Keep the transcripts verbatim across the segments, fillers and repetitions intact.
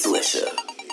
Swisher.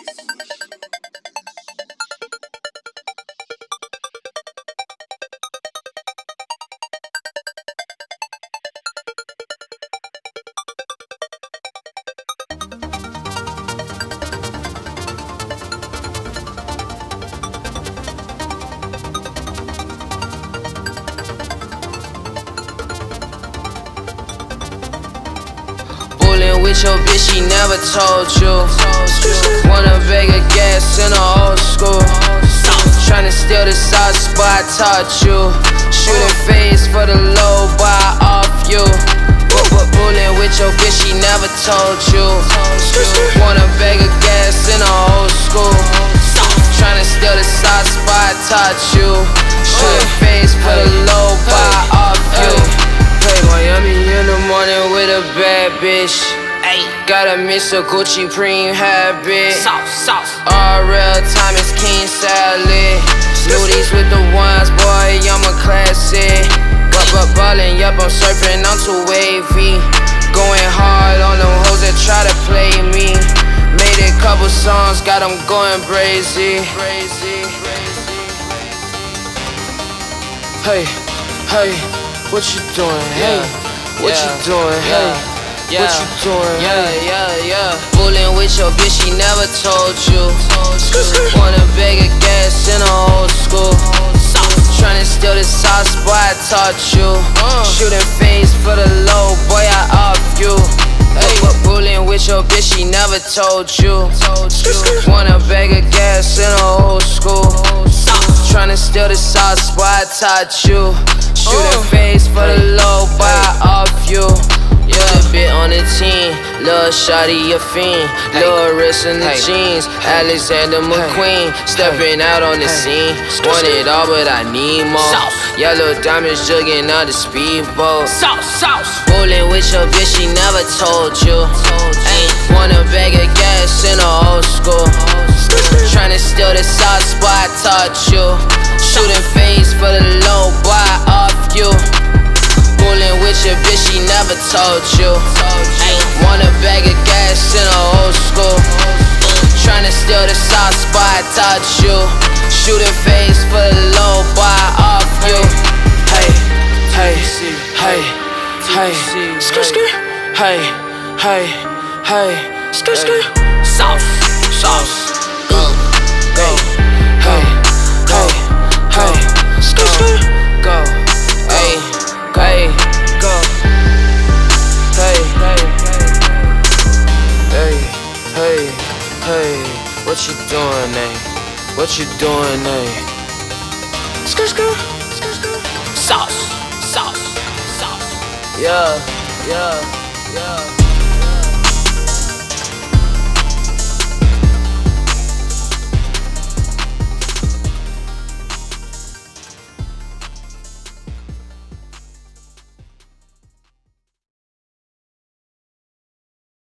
With your bitch, she never told you. Wanna beg a gas in the old school. Tryna steal the sauce, but I taught you. Shooting phase for the low, buy off you. Bullin' with your bitch, she never told you. Wanna beg a gas in the old school. Tryna steal the sauce, but I taught you. Shooting phase for the low, buy off you. Play Miami in the morning with a bad bitch. Gotta miss a Gucci Preem habit. Sauce, sauce. All real time is king salad. Nudies with the ones, boy, I'm a classic. But but ballin', yup, I'm surfing, I'm too wavy. Going hard on them hoes that try to play me. Made a couple songs, got them going crazy. Hey, hey, what you doing? Hey, what you doing? Hey. Yeah, what you doing? Yeah, yeah, yeah. Bullin' with your bitch, she never told you. Wanna beg a gas in the old school. Tryna steal the sauce, boy, I taught you. Shooting phase for the low, boy, I off you. But bullin' with your bitch, she never told you. Wanna beg a gas in the old school. Tryna steal the sauce, boy, I taught you. Shooting phase for the low, boy, I off you. Put a bit on the team, lil' shawty a fiend. Lil' wrist in the jeans, Alexander McQueen. Stepping out on the scene, want it all but I need more. Yellow diamonds jugging out the speedboat. Sauce, sauce. Bullin' with your bitch, she never told you. Ain't wanna beg a gas in the old school. Tryna steal the sauce, boy, I taught you. Shooting phase for the low, boy, I off you. Bullin' with your bitch, she never told you. Ain't wanna bag of gas in the old school. Tryna steal the sauce, boy, I taught you. Shooting phase for the low, boy, I off you. Hey, hey, hey, hey, skr skr. Hey, hey, hey, skr skr. Sauce, sauce. Go, go. Hey, hey, hey, skr skr. Go, hey. Hey, go. Hey, hey, hey, hey, hey. What you doing, eh? What you doing, eh? Skr, skr, skr, skr. Sauce, sauce, sauce. Yeah, yeah, yeah.